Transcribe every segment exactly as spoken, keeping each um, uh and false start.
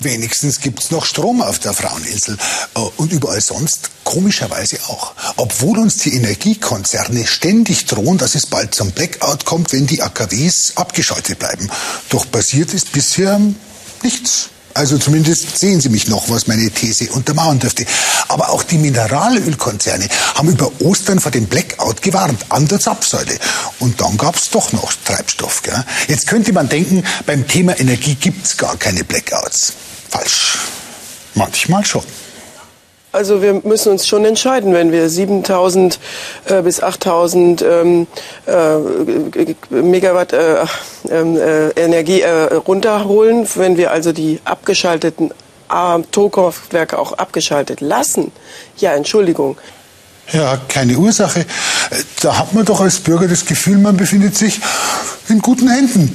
Wenigstens gibt's noch Strom auf der Fraueninsel und überall sonst komischerweise auch. Obwohl uns die Energiekonzerne ständig drohen, dass es bald zum Blackout kommt, wenn die A K Ws abgeschaltet bleiben. Doch passiert ist bisher nichts. Also zumindest sehen Sie mich noch, was meine These untermauern dürfte. Aber auch die Mineralölkonzerne haben über Ostern vor dem Blackout gewarnt, an der Zapfsäule. Und dann gab's doch noch Treibstoff. Gell? Jetzt könnte man denken, beim Thema Energie gibt's gar keine Blackouts. Falsch. Manchmal schon. Also wir müssen uns schon entscheiden, wenn wir siebentausend äh, bis achttausend ähm, äh, Megawatt äh, äh, Energie äh, runterholen, wenn wir also die abgeschalteten Atomkraftwerke auch abgeschaltet lassen. Ja, Entschuldigung. Ja, keine Ursache. Da hat man doch als Bürger das Gefühl, man befindet sich in guten Händen.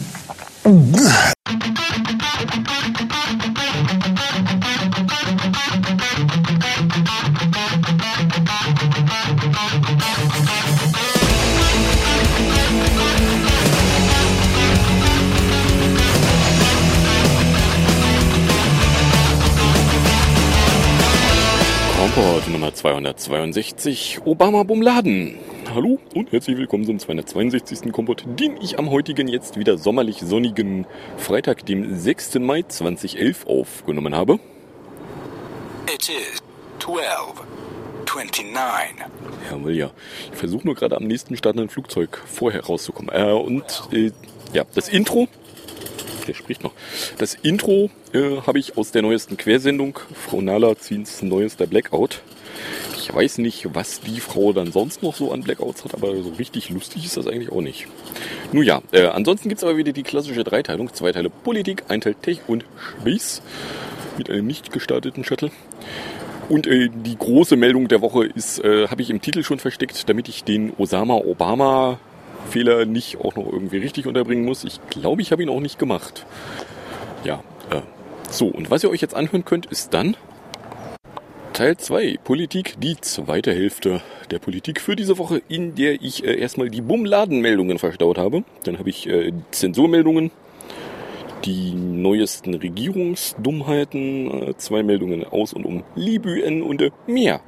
Kompott Nummer zweihundertzweiundsechzig, Obama Bin Laden. Hallo und herzlich willkommen zum zweihundertzweiundsechzigsten Kompott, den ich am heutigen, jetzt wieder sommerlich sonnigen Freitag, dem sechsten Mai zweitausendelf aufgenommen habe. It is twelve twenty-nine. Jawohl, ja. Ich versuche nur gerade am nächsten startenden Flugzeug vorher rauszukommen. Äh, und äh, ja, das Intro, der spricht noch. Das Intro äh, habe ich aus der neuesten Quersendung, Frau Nahler Ziens neuester Blackout. Ich weiß nicht, was die Frau dann sonst noch so an Blackouts hat, aber so richtig lustig ist das eigentlich auch nicht. Nun ja, äh, ansonsten gibt es aber wieder die klassische Dreiteilung. Zwei Teile Politik, ein Teil Tech und Space mit einem nicht gestarteten Shuttle. Und äh, die große Meldung der Woche ist, äh, habe ich im Titel schon versteckt, damit ich den Osama-Obama-Fehler nicht auch noch irgendwie richtig unterbringen muss. Ich glaube, ich habe ihn auch nicht gemacht. Ja, äh, so. Und was ihr euch jetzt anhören könnt, ist dann Teil zwei, Politik, die zweite Hälfte der Politik für diese Woche, in der ich äh, erstmal die Bin Laden-Meldungen verstaut habe. Dann habe ich äh, Zensurmeldungen, die neuesten Regierungsdummheiten, äh, zwei Meldungen aus und um Libyen und äh, mehr.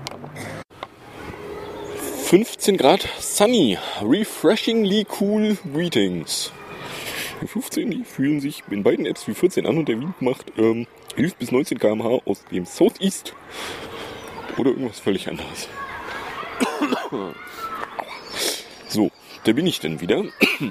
fünfzehn Grad sunny, refreshingly cool greetings. Die fünfzehn, die fühlen sich in beiden Apps wie vierzehn an und der Wind macht ähm, elf bis neunzehn Kilometer pro Stunde aus dem Southeast. Oder irgendwas völlig anderes. So, da bin ich dann wieder.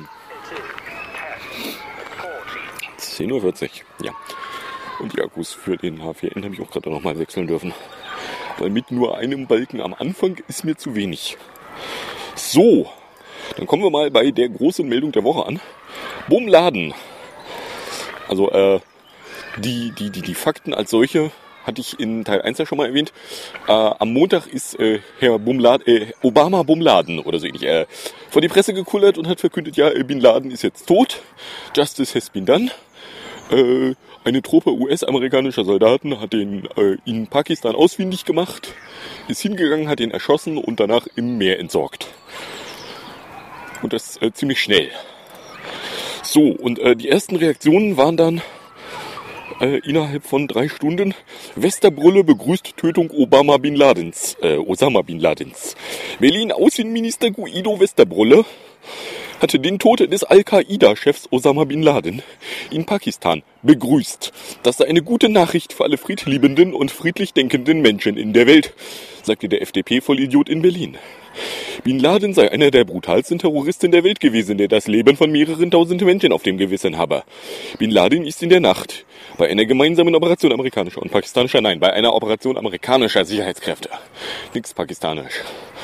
zehn Uhr vierzig, ja. Und die Akkus für den H vier N habe ich auch gerade nochmal wechseln dürfen. Weil mit nur einem Balken am Anfang ist mir zu wenig. So, dann kommen wir mal bei der großen Meldung der Woche an. Bin Laden. Also, äh, die, die, die, die Fakten als solche hatte ich in Teil eins ja schon mal erwähnt. Äh, am Montag ist äh, Herr Bin Laden, äh, Obama Bin Laden oder so ähnlich äh, vor die Presse gekullert und hat verkündet, ja, Bin Laden ist jetzt tot. Justice has been done. Äh, eine Truppe U S-amerikanischer Soldaten hat den äh, in Pakistan ausfindig gemacht, ist hingegangen, hat ihn erschossen und danach im Meer entsorgt. Und das äh, ziemlich schnell. So, und äh, die ersten Reaktionen waren dann äh, innerhalb von drei Stunden: Westerbrülle begrüßt Tötung Obama Bin Ladens, äh, Osama Bin Ladens. Berlin Außenminister Guido Westerbrülle hatte den Tod des Al-Qaida-Chefs Osama Bin Laden in Pakistan begrüßt. Das sei eine gute Nachricht für alle friedliebenden und friedlich denkenden Menschen in der Welt, sagte der F D P-Vollidiot in Berlin. Bin Laden sei einer der brutalsten Terroristen der Welt gewesen, der das Leben von mehreren tausend Menschen auf dem Gewissen habe. Bin Laden ist in der Nacht bei einer gemeinsamen Operation amerikanischer und pakistanischer, nein, bei einer Operation amerikanischer Sicherheitskräfte, nix pakistanisch,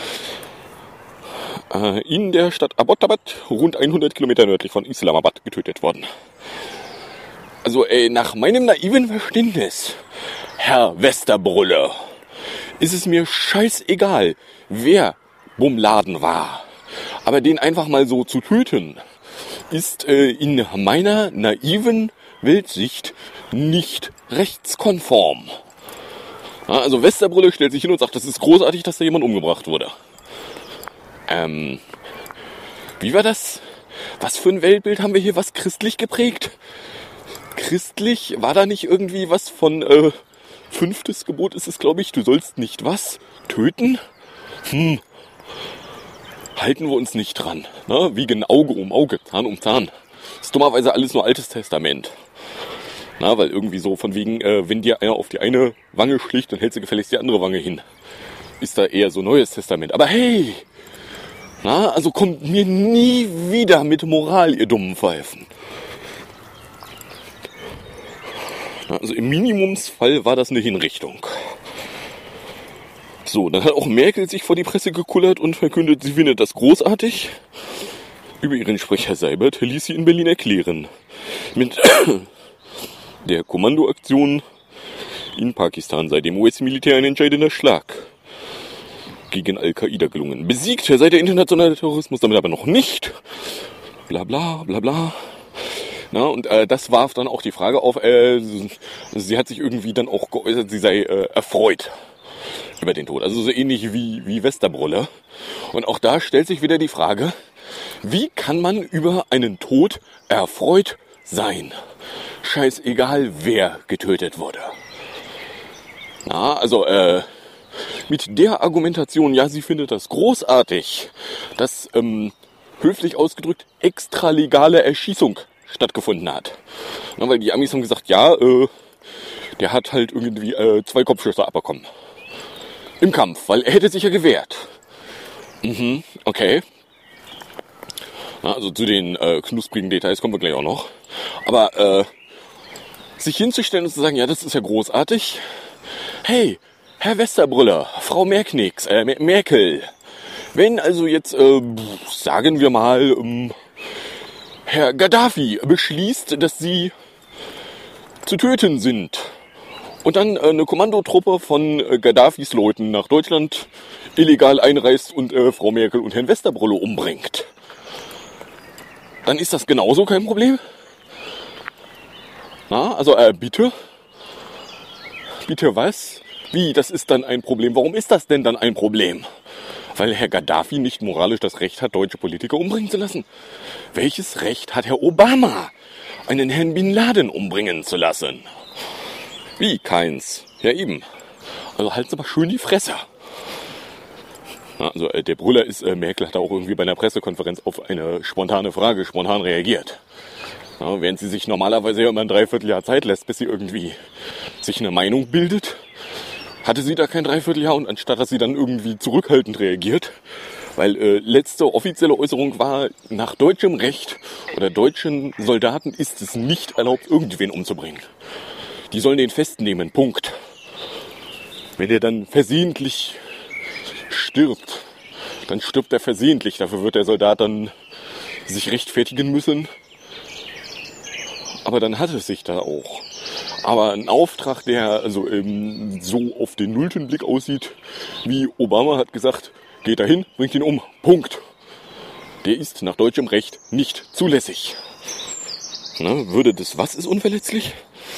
in der Stadt Abbottabad, rund hundert Kilometer nördlich von Islamabad, getötet worden. Also, ey, nach meinem naiven Verständnis, Herr Westerbrülle, ist es mir scheißegal, wer Bin Laden war. Aber den einfach mal so zu töten, ist äh, in meiner naiven Weltsicht nicht rechtskonform. Ja, also Westerbrülle stellt sich hin und sagt, das ist großartig, dass da jemand umgebracht wurde. Ähm, wie war das? Was für ein Weltbild haben wir hier, was christlich geprägt? christlich, war da nicht irgendwie was von, äh, fünftes Gebot ist es, glaube ich, du sollst nicht was? Töten? Hm. Halten wir uns nicht dran. Ne? Wiegen Auge um Auge, Zahn um Zahn. Das ist dummerweise alles nur Altes Testament. Na, weil irgendwie so von wegen, äh, wenn dir einer auf die eine Wange schlicht, dann hältst du gefälligst die andere Wange hin. Ist da eher so Neues Testament. Aber hey! Na, also kommt mir nie wieder mit Moral, ihr dummen Pfeifen. Na, also im Minimumsfall war das eine Hinrichtung. So, dann hat auch Merkel sich vor die Presse gekullert und verkündet, sie findet das großartig. Über ihren Sprecher Seibert ließ sie in Berlin erklären. Mit der Kommandoaktion in Pakistan sei dem U S-Militär ein entscheidender Schlag gegen Al-Qaida gelungen. Besiegt sei der internationale Terrorismus damit aber noch nicht. Bla bla bla bla. Na, und äh, das warf dann auch die Frage auf, äh, sie hat sich irgendwie dann auch geäußert, sie sei äh, erfreut über den Tod. Also so ähnlich wie, wie Westerbrüller. Und auch da stellt sich wieder die Frage, wie kann man über einen Tod erfreut sein? Scheißegal, wer getötet wurde. Na, also, äh, mit der Argumentation, ja, sie findet das großartig, dass, ähm, höflich ausgedrückt, extralegale Erschießung stattgefunden hat. Na, weil die Amis haben gesagt, ja, äh, der hat halt irgendwie äh, zwei Kopfschüsse abbekommen. Im Kampf, weil er hätte sich ja gewehrt. Mhm, okay. Na, also zu den äh, knusprigen Details kommen wir gleich auch noch. Aber äh, sich hinzustellen und zu sagen, ja, das ist ja großartig. Hey, Herr Westerbrüller, Frau Merknix, äh, Merkel, wenn also jetzt, äh, sagen wir mal, ähm, Herr Gaddafi beschließt, dass Sie zu töten sind und dann äh, eine Kommandotruppe von äh, Gaddafis Leuten nach Deutschland illegal einreist und äh, Frau Merkel und Herrn Westerbrüller umbringt, dann ist das genauso kein Problem? Na, also äh, bitte? Bitte was? Wie, das ist dann ein Problem? Warum ist das denn dann ein Problem? Weil Herr Gaddafi nicht moralisch das Recht hat, deutsche Politiker umbringen zu lassen. Welches Recht hat Herr Obama, einen Herrn Bin Laden umbringen zu lassen? Wie, keins? Ja eben. Also halt's aber schön die Fresse. Na, also äh, der Brüller ist, äh, Merkel hat auch irgendwie bei einer Pressekonferenz auf eine spontane Frage spontan reagiert. Na, während sie sich normalerweise ja immer ein Dreivierteljahr Zeit lässt, bis sie irgendwie sich eine Meinung bildet, hatte sie da kein Dreivierteljahr und anstatt dass sie dann irgendwie zurückhaltend reagiert, weil äh, letzte offizielle Äußerung war, nach deutschem Recht oder deutschen Soldaten ist es nicht erlaubt, irgendwen umzubringen. Die sollen den festnehmen, Punkt. Wenn der dann versehentlich stirbt, dann stirbt er versehentlich. Dafür wird der Soldat dann sich rechtfertigen müssen. Aber dann hat es sich da auch. Aber ein Auftrag, der also ähm, so auf den nullten Blick aussieht, wie Obama hat gesagt, geht dahin, bringt ihn um, Punkt. Der ist nach deutschem Recht nicht zulässig. Na, würde das, was ist unverletzlich?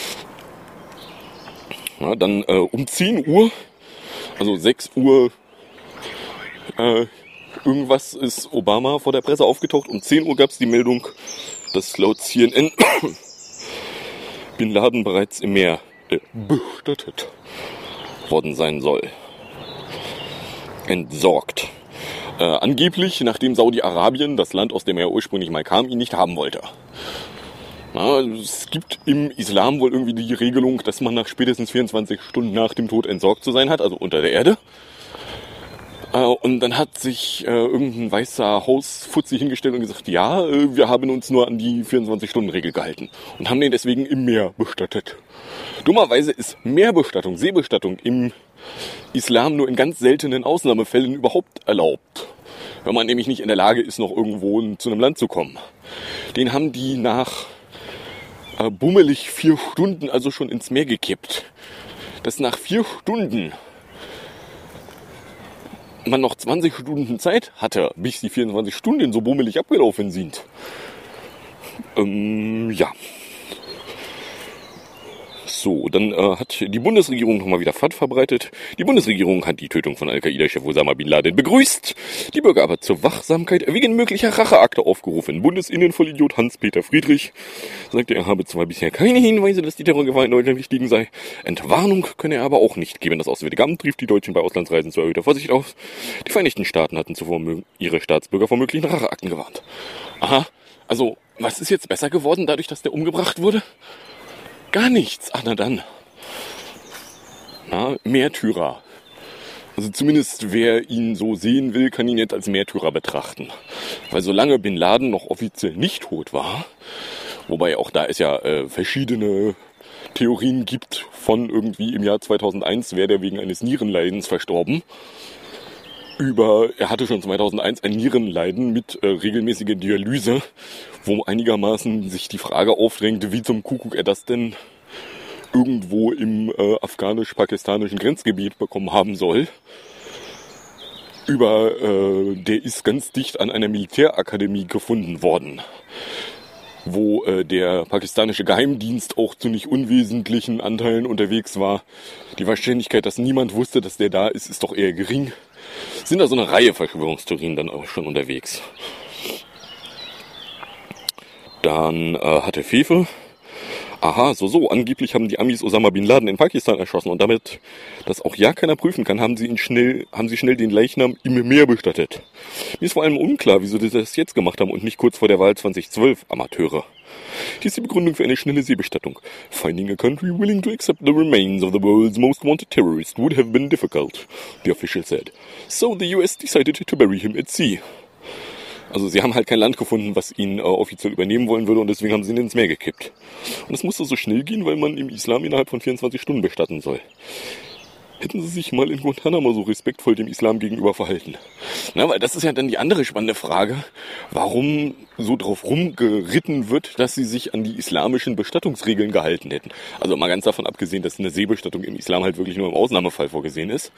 Na, dann äh, um zehn Uhr, also sechs Uhr, äh, irgendwas ist Obama vor der Presse aufgetaucht. Um zehn Uhr gab es die Meldung, dass laut C N N Bin Laden bereits im Meer äh, bestattet worden sein soll. Entsorgt. Äh, angeblich, nachdem Saudi-Arabien, das Land, aus dem er ursprünglich mal kam, ihn nicht haben wollte. Na, es gibt im Islam wohl irgendwie die Regelung, dass man nach spätestens vierundzwanzig Stunden nach dem Tod entsorgt zu sein hat, also unter der Erde. Äh, und dann hat sich äh, irgendein weißer Hausfutzi hingestellt und gesagt, ja, äh, wir haben uns nur an die vierundzwanzig-Stunden-Regel gehalten und haben den deswegen im Meer bestattet. Dummerweise ist Meerbestattung, Seebestattung im Islam nur in ganz seltenen Ausnahmefällen überhaupt erlaubt. Wenn man nämlich nicht in der Lage ist, noch irgendwo zu einem Land zu kommen. Den haben die nach äh, bummelig vier Stunden also schon ins Meer gekippt. Dass nach vier Stunden man noch zwanzig Stunden Zeit hatte, bis die vierundzwanzig Stunden so bummelig abgelaufen sind. Ähm, ja. So, dann äh, hat die Bundesregierung nochmal wieder F A T verbreitet. Die Bundesregierung hat die Tötung von Al-Qaida-Chef Osama Bin Laden begrüßt, die Bürger aber zur Wachsamkeit wegen möglicher Racheakte aufgerufen. Bundesinnenvollidiot Hans-Peter Friedrich sagte, er habe zwar bisher keine Hinweise, dass die Terrorgefahr in Deutschland gestiegen sei. Entwarnung könne er aber auch nicht geben. Das Auswärtige Amt rief die Deutschen bei Auslandsreisen zu erhöhter Vorsicht auf. Die Vereinigten Staaten hatten zuvor ihre Staatsbürger vor möglichen Racheakten gewarnt. Aha, also was ist jetzt besser geworden, dadurch, dass der umgebracht wurde? Gar nichts. Ach, na dann. Na, Märtyrer. Also zumindest wer ihn so sehen will, kann ihn jetzt als Märtyrer betrachten. Weil solange Bin Laden noch offiziell nicht tot war, wobei auch da es ja äh, verschiedene Theorien gibt von irgendwie im Jahr zweitausendeins wäre der wegen eines Nierenleidens verstorben. Über, er hatte schon zweitausendeins ein Nierenleiden mit äh, regelmäßiger Dialyse, wo einigermaßen sich die Frage aufdrängte, wie zum Kuckuck er das denn irgendwo im äh, afghanisch-pakistanischen Grenzgebiet bekommen haben soll. Über, äh, der ist ganz dicht an einer Militärakademie gefunden worden, wo äh, der pakistanische Geheimdienst auch zu nicht unwesentlichen Anteilen unterwegs war. Die Wahrscheinlichkeit, dass niemand wusste, dass der da ist, ist doch eher gering. Sind da so eine Reihe Verschwörungstheorien dann auch schon unterwegs. Dann äh, hatte Fefe. Aha, so, so, angeblich haben die Amis Osama Bin Laden in Pakistan erschossen und damit das auch ja keiner prüfen kann, haben sie ihn schnell, haben sie schnell den Leichnam im Meer bestattet. Mir ist vor allem unklar, wieso sie das jetzt gemacht haben und nicht kurz vor der Wahl zweitausendzwölf, Amateure. Hier ist die Begründung für eine schnelle Seebestattung. Finding a country willing to accept the remains of the world's most wanted terrorist would have been difficult, the official said. So the U S decided to bury him at sea. Also sie haben halt kein Land gefunden, was ihn äh, offiziell übernehmen wollen würde und deswegen haben sie ihn ins Meer gekippt. Und es musste so schnell gehen, weil man im Islam innerhalb von vierundzwanzig Stunden bestatten soll. Hätten sie sich mal in Guantanamo so respektvoll dem Islam gegenüber verhalten. Na, weil das ist ja dann die andere spannende Frage, warum so drauf rumgeritten wird, dass sie sich an die islamischen Bestattungsregeln gehalten hätten. Also mal ganz davon abgesehen, dass eine Seebestattung im Islam halt wirklich nur im Ausnahmefall vorgesehen ist.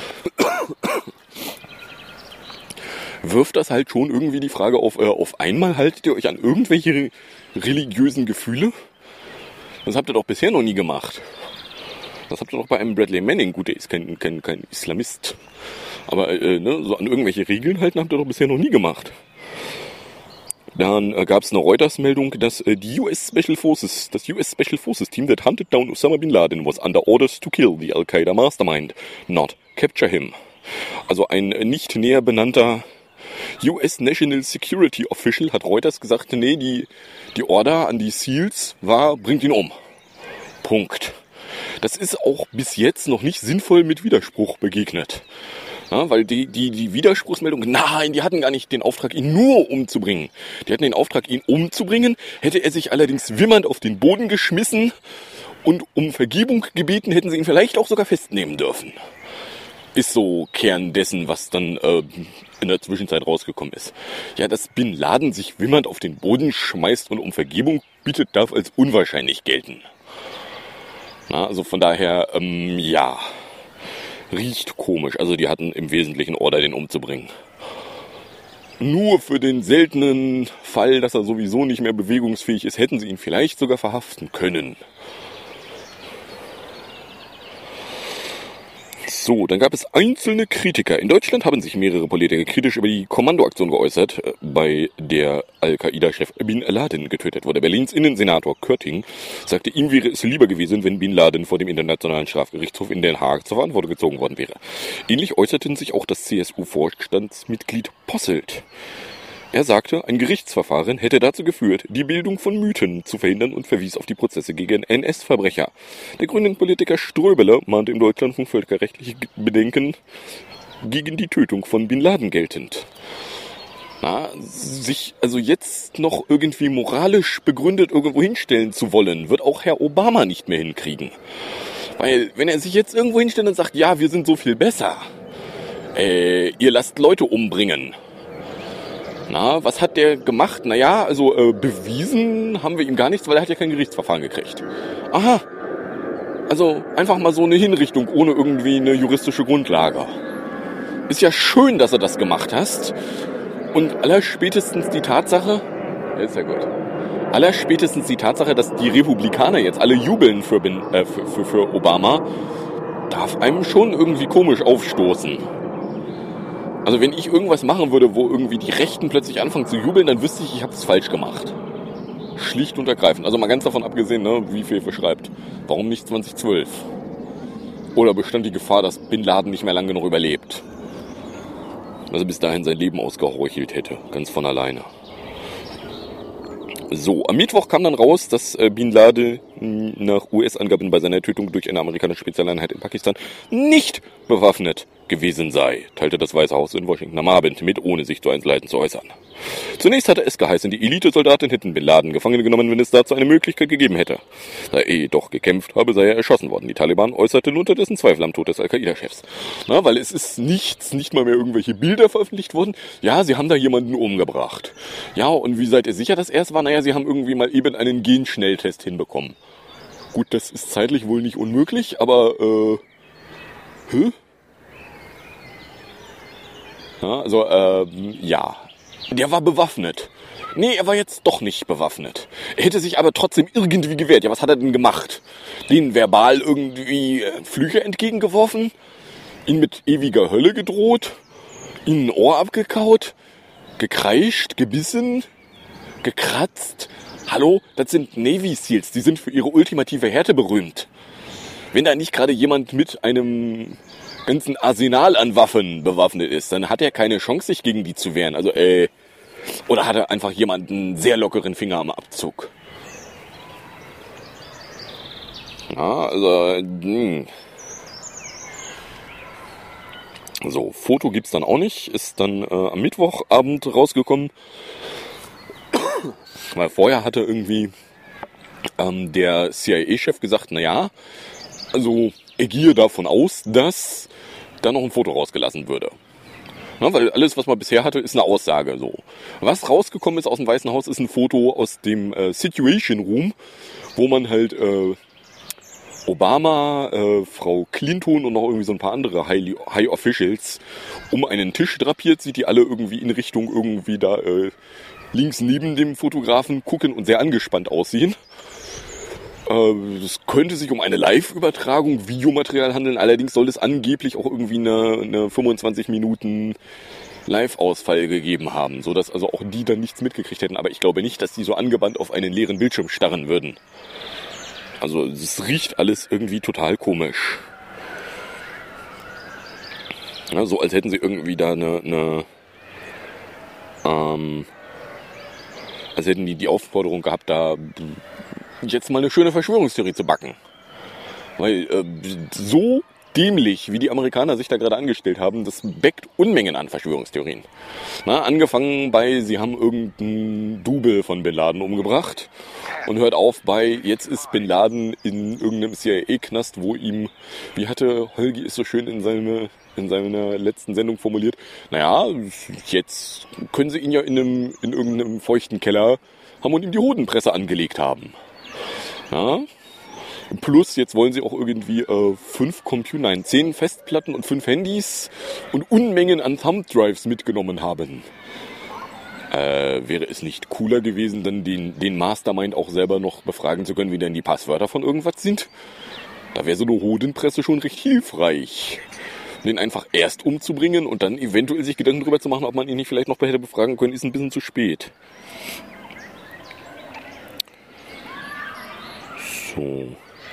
Wirft das halt schon irgendwie die Frage auf, äh, auf einmal haltet ihr euch an irgendwelche religiösen Gefühle? Das habt ihr doch bisher noch nie gemacht. Das habt ihr doch bei einem Bradley Manning, gut, der ist kein, kein, kein Islamist, aber äh, ne, so an irgendwelche Regeln halten habt ihr doch bisher noch nie gemacht. Dann äh, gab es eine Reuters-Meldung, dass äh, die U S Special Forces, das U S Special Forces Team that hunted down Osama Bin Laden was under orders to kill the Al-Qaida mastermind, not capture him. Also ein äh, nicht näher benannter U S National Security Official hat Reuters gesagt, nee, die, die Order an die SEALs war, bringt ihn um. Punkt. Das ist auch bis jetzt noch nicht sinnvoll mit Widerspruch begegnet. Ja, weil die, die, die Widerspruchsmeldung, nein, die hatten gar nicht den Auftrag, ihn nur umzubringen. Die hatten den Auftrag, ihn umzubringen, hätte er sich allerdings wimmernd auf den Boden geschmissen und um Vergebung gebeten, hätten sie ihn vielleicht auch sogar festnehmen dürfen. Ist so Kern dessen, was dann äh, in der Zwischenzeit rausgekommen ist. Ja, dass Bin Laden sich wimmernd auf den Boden schmeißt und um Vergebung bittet, darf als unwahrscheinlich gelten. Na, also von daher, ähm, ja, riecht komisch. Also die hatten im Wesentlichen Order, den umzubringen. Nur für den seltenen Fall, dass er sowieso nicht mehr bewegungsfähig ist, hätten sie ihn vielleicht sogar verhaften können. So, dann gab es einzelne Kritiker. In Deutschland haben sich mehrere Politiker kritisch über die Kommandoaktion geäußert, bei der Al-Qaida-Chef Bin Laden getötet wurde. Berlins Innensenator Körting sagte, ihm wäre es lieber gewesen, wenn Bin Laden vor dem Internationalen Strafgerichtshof in Den Haag zur Verantwortung gezogen worden wäre. Ähnlich äußerten sich auch das C S U-Vorstandsmitglied Posselt. Er sagte, ein Gerichtsverfahren hätte dazu geführt, die Bildung von Mythen zu verhindern und verwies auf die Prozesse gegen N S-Verbrecher. Der Grünen-Politiker Ströbele mahnte im Deutschlandfunk völkerrechtliche Bedenken gegen die Tötung von Bin Laden geltend. Na, sich also jetzt noch irgendwie moralisch begründet irgendwo hinstellen zu wollen, wird auch Herr Obama nicht mehr hinkriegen. Weil wenn er sich jetzt irgendwo hinstellt und sagt, ja, wir sind so viel besser, äh, ihr lasst Leute umbringen. Na, was hat der gemacht? Naja, also äh, bewiesen haben wir ihm gar nichts, weil er hat ja kein Gerichtsverfahren gekriegt. Aha, also einfach mal so eine Hinrichtung ohne irgendwie eine juristische Grundlage. Ist ja schön, dass du das gemacht hast. Und allerspätestens die Tatsache, ist ja gut, allerspätestens die Tatsache, dass die Republikaner jetzt alle jubeln für, Bin, äh, für, für, für Obama, darf einem schon irgendwie komisch aufstoßen. Also wenn ich irgendwas machen würde, wo irgendwie die Rechten plötzlich anfangen zu jubeln, dann wüsste ich, ich habe es falsch gemacht. Schlicht und ergreifend. Also mal ganz davon abgesehen, ne, wie Fefe schreibt. Warum nicht zwanzig zwölf? Oder bestand die Gefahr, dass Bin Laden nicht mehr lange genug überlebt? Also bis dahin sein Leben ausgeheuchelt hätte. Ganz von alleine. So, am Mittwoch kam dann raus, dass äh, Bin Laden nach U S-Angaben bei seiner Tötung durch eine amerikanische Spezialeinheit in Pakistan nicht bewaffnet gewesen sei, teilte das Weiße Haus in Washington am Abend mit, ohne sich zu Einzelheiten zu äußern. Zunächst hatte es geheißen, die Elite-Soldaten hätten Bin Laden gefangen genommen, wenn es dazu eine Möglichkeit gegeben hätte. Da er jedoch gekämpft habe, sei er erschossen worden. Die Taliban äußerten unterdessen Zweifel am Tod des Al-Qaida-Chefs. Na, weil es ist nichts, nicht mal mehr irgendwelche Bilder veröffentlicht worden. Ja, sie haben da jemanden umgebracht. Ja, und wie seid ihr sicher, dass er es war? Naja, sie haben irgendwie mal eben einen Genschnelltest hinbekommen. Gut, das ist zeitlich wohl nicht unmöglich, aber, äh, hä? Ja, also, ähm, ja. Der war bewaffnet. Nee, er war jetzt doch nicht bewaffnet. Er hätte sich aber trotzdem irgendwie gewehrt. Ja, was hat er denn gemacht? Den verbal irgendwie äh, Flüche entgegengeworfen? Ihn mit ewiger Hölle gedroht? Ihn ein Ohr abgekaut? Gekreischt? Gebissen? Gekratzt? Hallo? Das sind Navy Seals. Die sind für ihre ultimative Härte berühmt. Wenn da nicht gerade jemand mit einem ganzen Arsenal an Waffen bewaffnet ist, dann hat er keine Chance, sich gegen die zu wehren. Also, äh, oder hat er einfach jemanden sehr lockeren Finger am Abzug? Ja, also, mh. So, Foto gibt's dann auch nicht, ist dann äh, am Mittwochabend rausgekommen. Weil vorher hatte irgendwie ähm, der C I A-Chef gesagt, na ja, also er gehe davon aus, dass da noch ein Foto rausgelassen würde. Ja, weil alles, was man bisher hatte, ist eine Aussage. So. Was rausgekommen ist aus dem Weißen Haus, ist ein Foto aus dem äh, Situation Room, wo man halt äh, Obama, äh, Frau Clinton und noch irgendwie so ein paar andere High, High Officials um einen Tisch drapiert sieht, die alle irgendwie in Richtung irgendwie da äh, links neben dem Fotografen gucken und sehr angespannt aussehen. Es könnte sich um eine Live-Übertragung, Videomaterial handeln, allerdings soll es angeblich auch irgendwie eine, eine fünfundzwanzig Minuten Live-Ausfall gegeben haben, sodass also auch die dann nichts mitgekriegt hätten. Aber ich glaube nicht, dass die so angebannt auf einen leeren Bildschirm starren würden. Also es riecht alles irgendwie total komisch. Ja, so als hätten sie irgendwie da eine, eine ähm, als hätten die die Aufforderung gehabt, da jetzt mal eine schöne Verschwörungstheorie zu backen. Weil äh, so dämlich, wie die Amerikaner sich da gerade angestellt haben, das bäckt Unmengen an Verschwörungstheorien. Na, angefangen bei, sie haben irgendeinen Double von Bin Laden umgebracht und hört auf bei, jetzt ist Bin Laden in irgendeinem C I A-Knast, wo ihm, wie hatte Holgi es so schön in seine, in seiner letzten Sendung formuliert, naja, jetzt können sie ihn ja in, einem, in irgendeinem feuchten Keller haben und ihm die Hodenpresse angelegt haben. Ja. Plus, jetzt wollen sie auch irgendwie äh, fünf Computer, nein, zehn Festplatten und fünf Handys und Unmengen an Thumb-Drives mitgenommen haben. Äh, wäre es nicht cooler gewesen, dann den, den Mastermind auch selber noch befragen zu können, wie denn die Passwörter von irgendwas sind? Da wäre so eine Hodenpresse schon recht hilfreich. Den einfach erst umzubringen und dann eventuell sich Gedanken darüber zu machen, ob man ihn nicht vielleicht noch hätte befragen können, ist ein bisschen zu spät. So.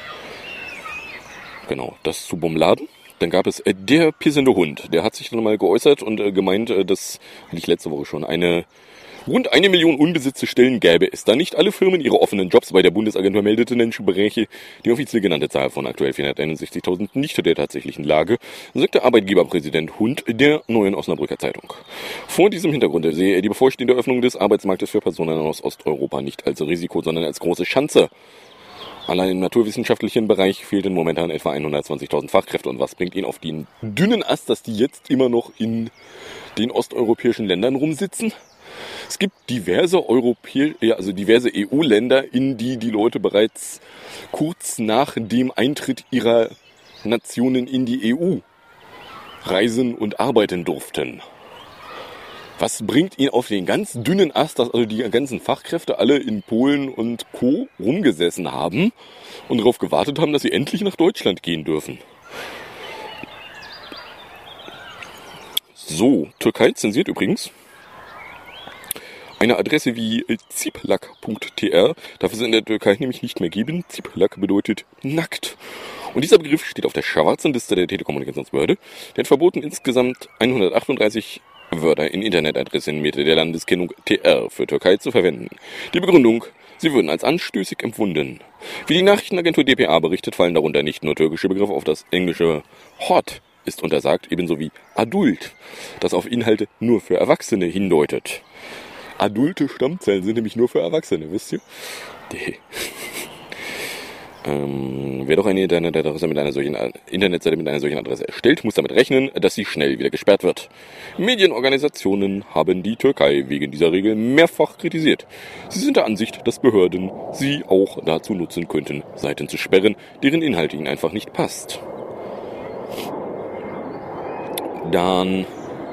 Genau, das zu Bin Laden. Dann gab es äh, der pissende Hund. Der hat sich dann mal geäußert und äh, gemeint, äh, dass, hatte ich letzte Woche schon, eine rund eine Million unbesetzte Stellen gäbe es. Da nicht alle Firmen ihre offenen Jobs bei der Bundesagentur meldeten, Bereiche die offiziell genannte Zahl von aktuell vierhunderteinundsechzigtausend nicht der tatsächlichen Lage, sagte Arbeitgeberpräsident Hund der Neuen Osnabrücker Zeitung. Vor diesem Hintergrund sehe er die bevorstehende Öffnung des Arbeitsmarktes für Personen aus Osteuropa nicht als Risiko, sondern als große Chance. Allein im naturwissenschaftlichen Bereich fehlten momentan etwa hundertzwanzigtausend Fachkräfte. Und was bringt ihn auf den dünnen Ast, dass die jetzt immer noch in den osteuropäischen Ländern rumsitzen? Es gibt diverse Europä- ja, also diverse E U-Länder, in die die Leute bereits kurz nach dem Eintritt ihrer Nationen in die E U reisen und arbeiten durften. Was bringt ihn auf den ganz dünnen Ast, dass also die ganzen Fachkräfte alle in Polen und Co. rumgesessen haben und darauf gewartet haben, dass sie endlich nach Deutschland gehen dürfen? So, Türkei zensiert übrigens eine Adresse wie ziplak punkt t r, darf es in der Türkei nämlich nicht mehr geben. Ziplak bedeutet nackt. Und dieser Begriff steht auf der schwarzen Liste der Telekommunikationsbehörde. Der hat verboten, insgesamt hundertachtunddreißig Wörter in Internetadressen mit der Landeskennung T R für Türkei zu verwenden. Die Begründung: sie würden als anstößig empfunden. Wie die Nachrichtenagentur D P A berichtet, fallen darunter nicht nur türkische Begriffe auf. Das englische Hot ist untersagt, ebenso wie Adult, das auf Inhalte nur für Erwachsene hindeutet. Adulte Stammzellen sind nämlich nur für Erwachsene, wisst ihr? Nee. Ähm, wer doch eine Internetadresse mit einer solchen Internetseite mit einer solchen Adresse erstellt, muss damit rechnen, dass sie schnell wieder gesperrt wird. Medienorganisationen haben die Türkei wegen dieser Regel mehrfach kritisiert. Sie sind der Ansicht, dass Behörden sie auch dazu nutzen könnten, Seiten zu sperren, deren Inhalt ihnen einfach nicht passt. Dann...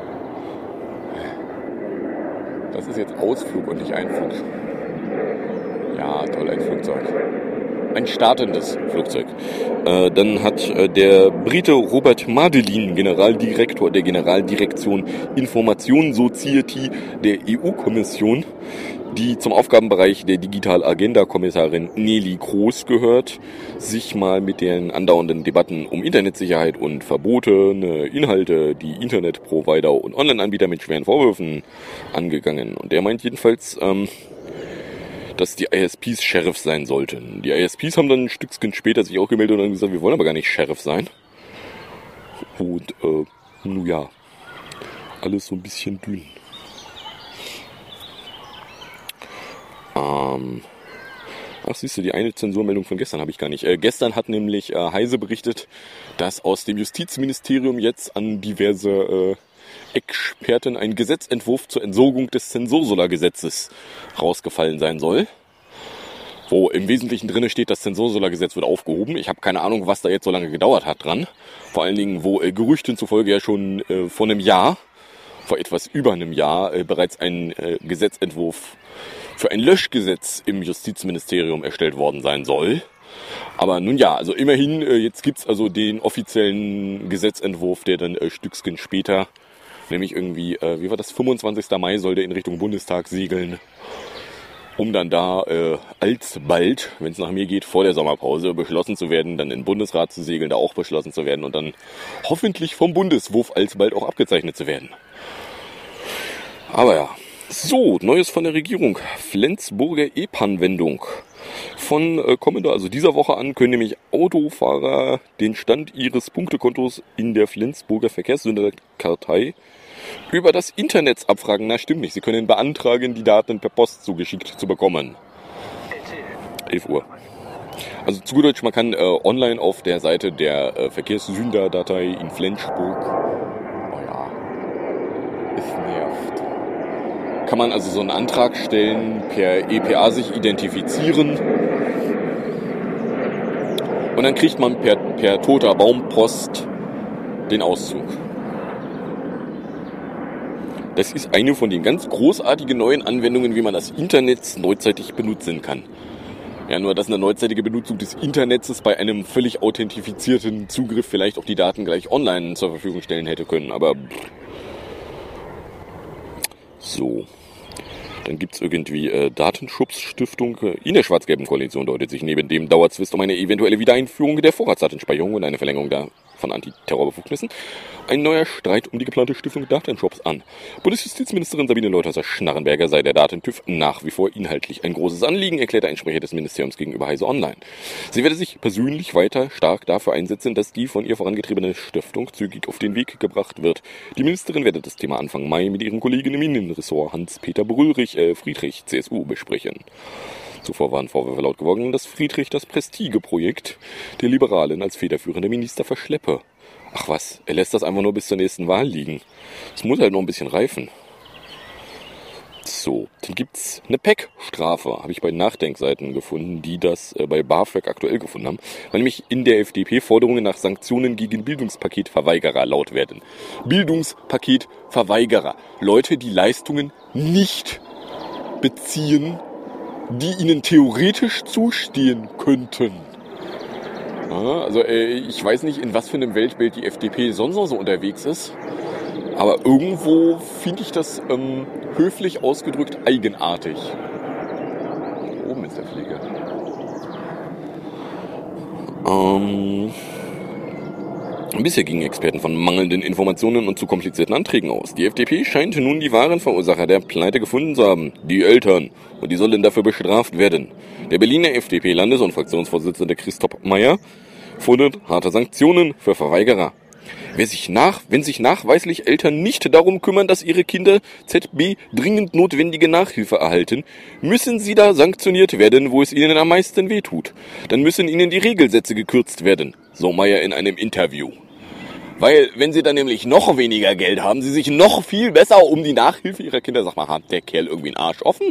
Das ist jetzt Ausflug und nicht Einflug. Ja, toll, ein Flugzeug. Ein startendes Flugzeug. Äh, dann hat äh, der Brite Robert Madelin, Generaldirektor der Generaldirektion Information Society der E U-Kommission, die zum Aufgabenbereich der Digital-Agenda-Kommissarin Neelie Kroes gehört, sich mal mit den andauernden Debatten um Internetsicherheit und verbotene Inhalte, die Internetprovider und Online-Anbieter mit schweren Vorwürfen angegangen. Und der meint jedenfalls, ähm, dass die I S Ps Sheriff sein sollten. Die I S Ps haben dann ein Stückchen später sich auch gemeldet und haben gesagt, wir wollen aber gar nicht Sheriff sein. Und, äh, nun ja, alles so ein bisschen dünn. Ähm, ach, siehst du, die eine Zensurmeldung von gestern habe ich gar nicht. Äh, gestern hat nämlich äh, Heise berichtet, dass aus dem Justizministerium jetzt an diverse äh, Experten ein Gesetzentwurf zur Entsorgung des Zensursola-Gesetzes rausgefallen sein soll. Wo im Wesentlichen drin steht, das Zensursola-Gesetz wird aufgehoben. Ich habe keine Ahnung, was da jetzt so lange gedauert hat dran. Vor allen Dingen, wo äh, Gerüchten zufolge ja schon äh, vor einem Jahr, vor etwas über einem Jahr, äh, bereits ein äh, Gesetzentwurf für ein Löschgesetz im Justizministerium erstellt worden sein soll. Aber nun ja, also immerhin, äh, jetzt gibt's also den offiziellen Gesetzentwurf, der dann äh, Stückchen später, nämlich irgendwie, äh, wie war das, fünfundzwanzigsten Mai soll der in Richtung Bundestag segeln, um dann da äh, alsbald, wenn es nach mir geht, vor der Sommerpause beschlossen zu werden, dann in den Bundesrat zu segeln, da auch beschlossen zu werden und dann hoffentlich vom Bundeswurf alsbald auch abgezeichnet zu werden. Aber ja. So, Neues von der Regierung. Flensburger E P A N-Wendung. Von äh, kommender, also dieser Woche an, können nämlich Autofahrer den Stand ihres Punktekontos in der Flensburger Verkehrssünderkartei über das Internet abfragen. Na, stimmt nicht. Sie können beantragen, die Daten per Post zugeschickt zu bekommen. elf Uhr. Also zu gut Deutsch, man kann äh, online auf der Seite der äh, Verkehrssünderdatei in Flensburg, oh ja, es nervt, kann man also so einen Antrag stellen, per E P A sich identifizieren und dann kriegt man per, per toter Baumpost den Auszug. Das ist eine von den ganz großartigen neuen Anwendungen, wie man das Internet neuzeitig benutzen kann. Ja, nur dass eine neuzeitige Benutzung des Internets bei einem völlig authentifizierten Zugriff vielleicht auch die Daten gleich online zur Verfügung stellen hätte können, aber so. Dann gibt's irgendwie äh, Datenschutzstiftung. In der schwarz-gelben Koalition deutet sich neben dem Dauerzwist um eine eventuelle Wiedereinführung der Vorratsdatenspeicherung und eine Verlängerung der von Antiterrorbefugnissen ein neuer Streit um die geplante Stiftung Datenschutz an. Bundesjustizministerin Sabine Leutheusser-Schnarrenberger sei der Datentüv nach wie vor inhaltlich ein großes Anliegen, erklärte ein Sprecher des Ministeriums gegenüber Heise Online. Sie werde sich persönlich weiter stark dafür einsetzen, dass die von ihr vorangetriebene Stiftung zügig auf den Weg gebracht wird. Die Ministerin werde das Thema Anfang Mai mit ihrem Kollegen im Innenressort Hans-Peter Brüllrich, äh, Friedrich, C S U, besprechen. Zuvor waren Vorwürfe laut geworden, dass Friedrich das Prestige-Projekt der Liberalen als federführender Minister verschleppe. Ach was, er lässt das einfach nur bis zur nächsten Wahl liegen. Es muss halt noch ein bisschen reifen. So, dann gibt's eine P E C-Strafe, habe ich bei Nachdenkseiten gefunden, die das äh, bei BAföG aktuell gefunden haben, weil nämlich in der F D P Forderungen nach Sanktionen gegen Bildungspaketverweigerer laut werden. Bildungspaketverweigerer, Leute, die Leistungen nicht beziehen, die ihnen theoretisch zustehen könnten. Ja, also äh, ich weiß nicht, in was für einem Weltbild die F D P sonst noch so unterwegs ist, aber irgendwo finde ich das ähm, höflich ausgedrückt eigenartig. Da oben ist der Flieger. Ähm, bisher gingen Experten von mangelnden Informationen und zu komplizierten Anträgen aus. Die F D P scheint nun die wahren Verursacher der Pleite gefunden zu haben, die Eltern, und die sollen dafür bestraft werden. Der Berliner F D P-Landes- und Fraktionsvorsitzende Christoph Meyer fordert harte Sanktionen für Verweigerer. Wer sich nach, wenn sich nachweislich Eltern nicht darum kümmern, dass ihre Kinder Z B dringend notwendige Nachhilfe erhalten, müssen sie da sanktioniert werden, wo es ihnen am meisten wehtut. Dann müssen ihnen die Regelsätze gekürzt werden, so Meyer in einem Interview. Weil, wenn sie dann nämlich noch weniger Geld haben, sie sich noch viel besser um die Nachhilfe ihrer Kinder, sag mal, hat der Kerl irgendwie einen Arsch offen?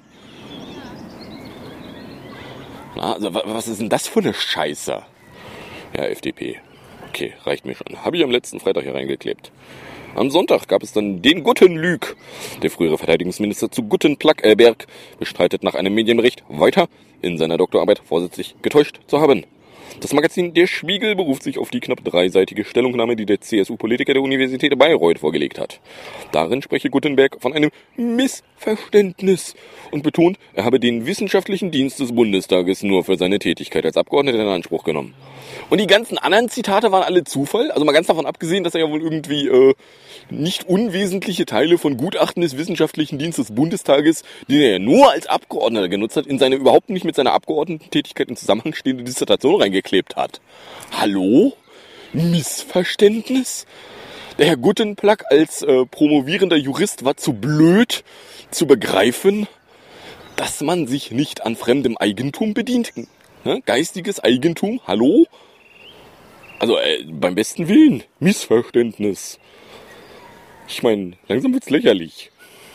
Na, also, was ist denn das für eine Scheiße? Ja, F D P. Okay, reicht mir schon. Habe ich am letzten Freitag hier reingeklebt. Am Sonntag gab es dann den Guttenlüg. Der frühere Verteidigungsminister zu Guttenplackberg bestreitet nach einem Medienbericht weiter in seiner Doktorarbeit vorsätzlich getäuscht zu haben. Das Magazin Der Spiegel beruft sich auf die knapp dreiseitige Stellungnahme, die der C S U-Politiker der Universität Bayreuth vorgelegt hat. Darin spreche Guttenberg von einem Missverständnis und betont, er habe den wissenschaftlichen Dienst des Bundestages nur für seine Tätigkeit als Abgeordneter in Anspruch genommen. Und die ganzen anderen Zitate waren alle Zufall, also mal ganz davon abgesehen, dass er ja wohl irgendwie äh, nicht unwesentliche Teile von Gutachten des wissenschaftlichen Dienstes des Bundestages, den er ja nur als Abgeordneter genutzt hat, in seine überhaupt nicht mit seiner Abgeordnetentätigkeit in Zusammenhang stehende Dissertation reingeklebt hat. Hallo? Missverständnis? Der Herr Guttenplack als äh, promovierender Jurist war zu blöd zu begreifen, dass man sich nicht an fremdem Eigentum bedient. Ne? Geistiges Eigentum, hallo? Also äh, beim besten Willen, Missverständnis. Ich meine, langsam wird's lächerlich.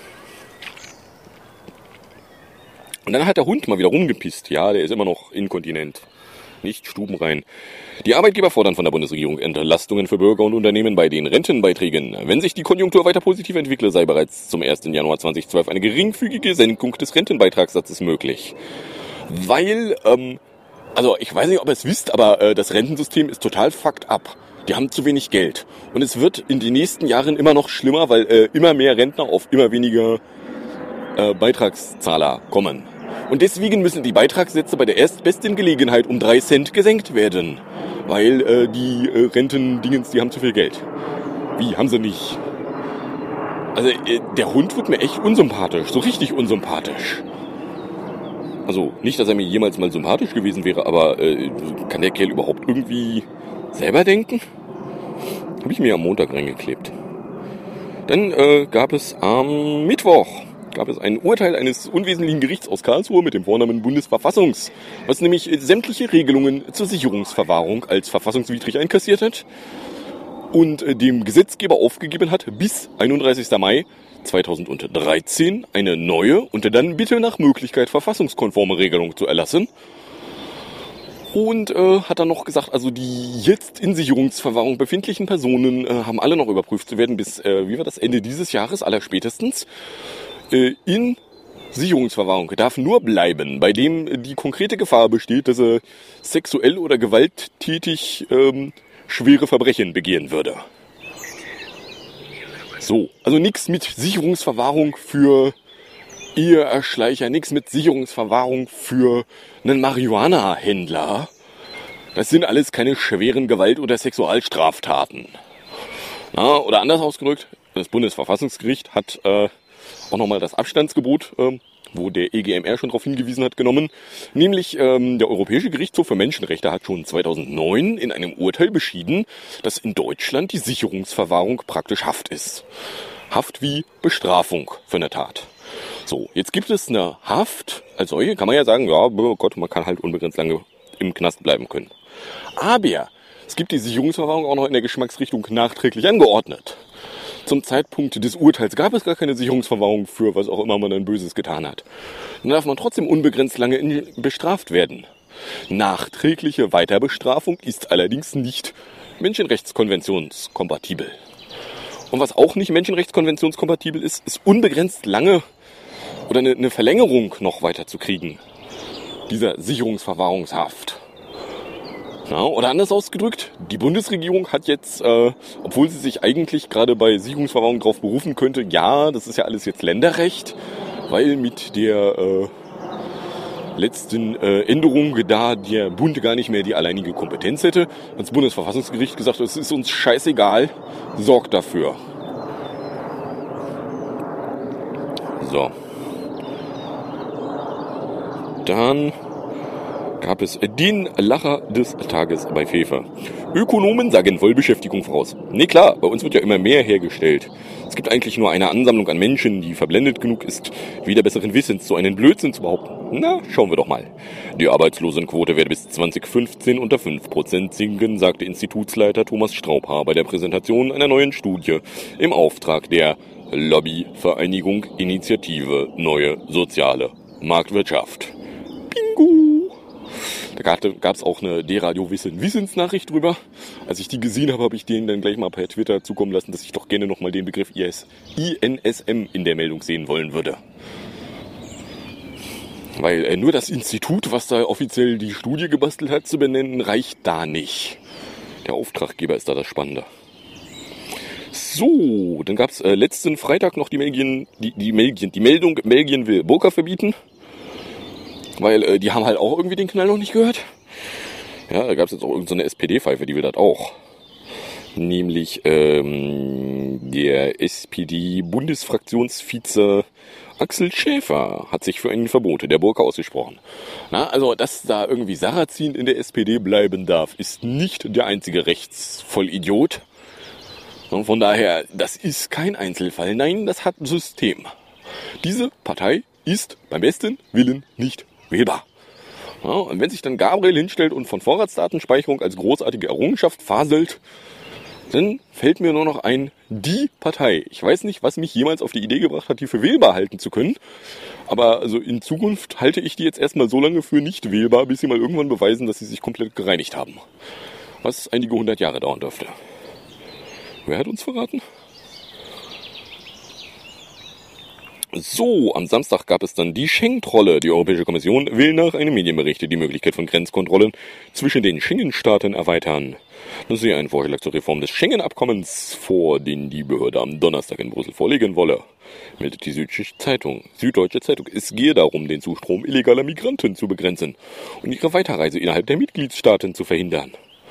Und dann hat der Hund mal wieder rumgepisst. Ja, der ist immer noch inkontinent. Nicht stubenrein. Die Arbeitgeber fordern von der Bundesregierung Entlastungen für Bürger und Unternehmen bei den Rentenbeiträgen. Wenn sich die Konjunktur weiter positiv entwickle, sei bereits zum ersten Januar zweitausendzwölf eine geringfügige Senkung des Rentenbeitragssatzes möglich. Weil, ähm, also ich weiß nicht, ob ihr es wisst, aber äh, das Rentensystem ist total fucked up. Die haben zu wenig Geld. Und es wird in den nächsten Jahren immer noch schlimmer, weil äh, immer mehr Rentner auf immer weniger äh, Beitragszahler kommen. Und deswegen müssen die Beitragssätze bei der erstbesten Gelegenheit um drei Cent gesenkt werden. Weil äh, die äh, Rentendingens, die haben zu viel Geld. Wie, haben sie nicht? Also äh, der Hund wird mir echt unsympathisch, so richtig unsympathisch. Also nicht, dass er mir jemals mal sympathisch gewesen wäre, aber äh, kann der Kerl überhaupt irgendwie selber denken? Habe ich mir am Montag reingeklebt. Dann äh, gab es am Mittwoch gab es ein Urteil eines unwesentlichen Gerichts aus Karlsruhe mit dem Vornamen Bundesverfassungs, was nämlich sämtliche Regelungen zur Sicherungsverwahrung als verfassungswidrig einkassiert hat und äh, dem Gesetzgeber aufgegeben hat, bis einunddreißigsten Mai zweitausenddreizehn eine neue und dann bitte nach Möglichkeit verfassungskonforme Regelung zu erlassen. Und äh, hat dann noch gesagt, also die jetzt in Sicherungsverwahrung befindlichen Personen äh, haben alle noch überprüft zu werden bis, äh, wie war das, Ende dieses Jahres, allerspätestens. Äh, in Sicherungsverwahrung darf nur bleiben, bei dem die konkrete Gefahr besteht, dass er sexuell oder gewalttätig ähm, schwere Verbrechen begehen würde. So, also nichts mit Sicherungsverwahrung für Eheerschleicher, nichts mit Sicherungsverwahrung für einen Marihuana-Händler. Das sind alles keine schweren Gewalt- oder Sexualstraftaten. Na, oder anders ausgedrückt, das Bundesverfassungsgericht hat äh, auch nochmal das Abstandsgebot, äh, wo der E G M R schon darauf hingewiesen hat, genommen. Nämlich ähm, der Europäische Gerichtshof für Menschenrechte hat schon zweitausendneun in einem Urteil beschieden, dass in Deutschland die Sicherungsverwahrung praktisch Haft ist. Haft wie Bestrafung für eine Tat. So, jetzt gibt es eine Haft, als solche kann man ja sagen, ja, oh Gott, man kann halt unbegrenzt lange im Knast bleiben können. Aber es gibt die Sicherungsverwahrung auch noch in der Geschmacksrichtung nachträglich angeordnet. Zum Zeitpunkt des Urteils gab es gar keine Sicherungsverwahrung für was auch immer man dann Böses getan hat. Dann darf man trotzdem unbegrenzt lange in, bestraft werden. Nachträgliche Weiterbestrafung ist allerdings nicht menschenrechtskonventionskompatibel. Und was auch nicht menschenrechtskonventionskompatibel ist, ist unbegrenzt lange oder eine, eine Verlängerung noch weiter zu kriegen. Dieser Sicherungsverwahrungshaft. Ja, oder anders ausgedrückt, die Bundesregierung hat jetzt, äh, obwohl sie sich eigentlich gerade bei Sicherungsverwahrung darauf berufen könnte, ja, das ist ja alles jetzt Länderrecht, weil mit der äh, letzten äh, Änderung da der Bund gar nicht mehr die alleinige Kompetenz hätte, hat das Bundesverfassungsgericht gesagt, es ist uns scheißegal, sorgt dafür. So. Dann gab es den Lacher des Tages bei Fefe. Ökonomen sagen Vollbeschäftigung voraus. Nee, klar, bei uns wird ja immer mehr hergestellt. Es gibt eigentlich nur eine Ansammlung an Menschen, die verblendet genug ist, wieder besseren Wissens so einen Blödsinn zu behaupten. Na, schauen wir doch mal. Die Arbeitslosenquote werde bis zwanzig fünfzehn unter fünf Prozent sinken, sagte Institutsleiter Thomas Straubhaar bei der Präsentation einer neuen Studie im Auftrag der Lobbyvereinigung Initiative Neue Soziale Marktwirtschaft. Bingo! Da gab es auch eine D-Radio-Wissensnachricht drüber. Als ich die gesehen habe, habe ich denen dann gleich mal per Twitter zukommen lassen, dass ich doch gerne nochmal den Begriff I N S M in der Meldung sehen wollen würde. Weil äh, nur das Institut, was da offiziell die Studie gebastelt hat, zu benennen, reicht da nicht. Der Auftraggeber ist da das Spannende. So, dann gab es äh, letzten Freitag noch die, Belgien, die, die, Belgien, die Meldung, Belgien will Burka verbieten. Weil äh, die haben halt auch irgendwie den Knall noch nicht gehört. Ja, da gab es jetzt auch irgendeine so S P D-Pfeife, die will das auch. Nämlich ähm, der S P D-Bundesfraktionsvize Axel Schäfer hat sich für ein Verbot der Burka ausgesprochen. Na, also, dass da irgendwie Sarrazin in der S P D bleiben darf, ist nicht der einzige Rechtsvollidiot. Und von daher, das ist kein Einzelfall. Nein, das hat ein System. Diese Partei ist beim besten Willen nicht wählbar. Ja, und wenn sich dann Gabriel hinstellt und von Vorratsdatenspeicherung als großartige Errungenschaft faselt, dann fällt mir nur noch ein, die Partei. Ich weiß nicht, was mich jemals auf die Idee gebracht hat, die für wählbar halten zu können. Aber also in Zukunft halte ich die jetzt erstmal so lange für nicht wählbar, bis sie mal irgendwann beweisen, dass sie sich komplett gereinigt haben. Was einige hundert Jahre dauern dürfte. Wer hat uns verraten? So, am Samstag gab es dann die Schengen-Trolle. Die Europäische Kommission will nach einem Medienbericht die Möglichkeit von Grenzkontrollen zwischen den Schengen-Staaten erweitern. Das ist ein Vorschlag zur Reform des Schengen-Abkommens vor, den die Behörde am Donnerstag in Brüssel vorlegen wolle, meldet die Süddeutsche Zeitung. Süddeutsche Zeitung. Es gehe darum, den Zustrom illegaler Migranten zu begrenzen und ihre Weiterreise innerhalb der Mitgliedstaaten zu verhindern.